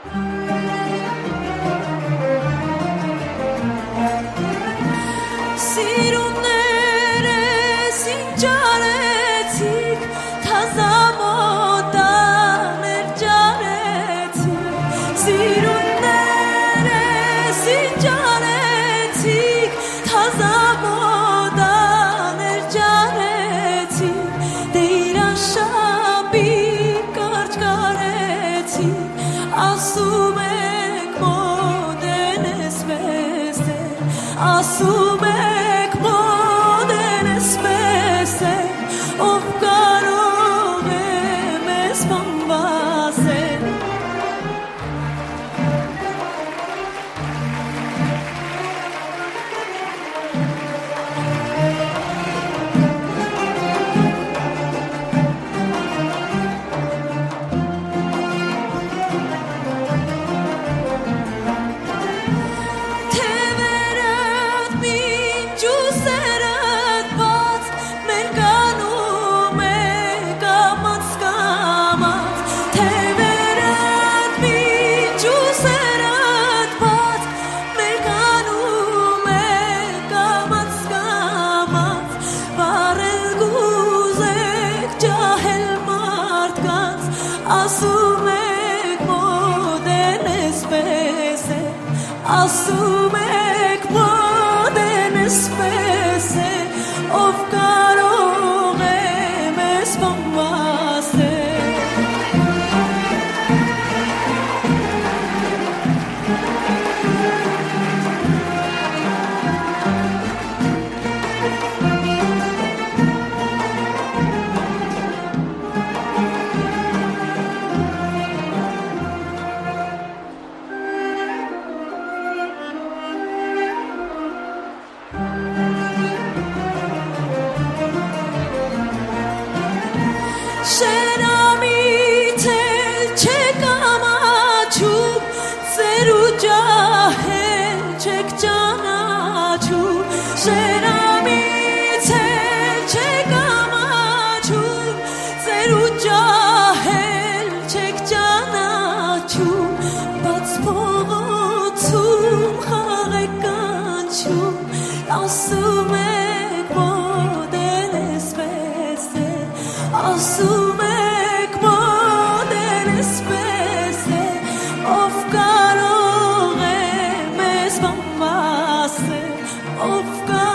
Ասում մոդեն էսպես է, ով կարող է մեզ բամբասել Ասում եք մոդեն էսպես է, ով կարող է մեզ բամբասել Շենամիտ էլ չեք ամաչում, ծեր ու ջահել չեք ճանաչում Շենամիտ էլ չեք ամաչում, ծեր ու ջահել չեք ճանաչում Բաց փողոցում խաղ եք կանչում, ասում եք մոդեն էսպես է Ասում եք մոդեն էսպես է, ով կարող է մեզ բամբասել, ով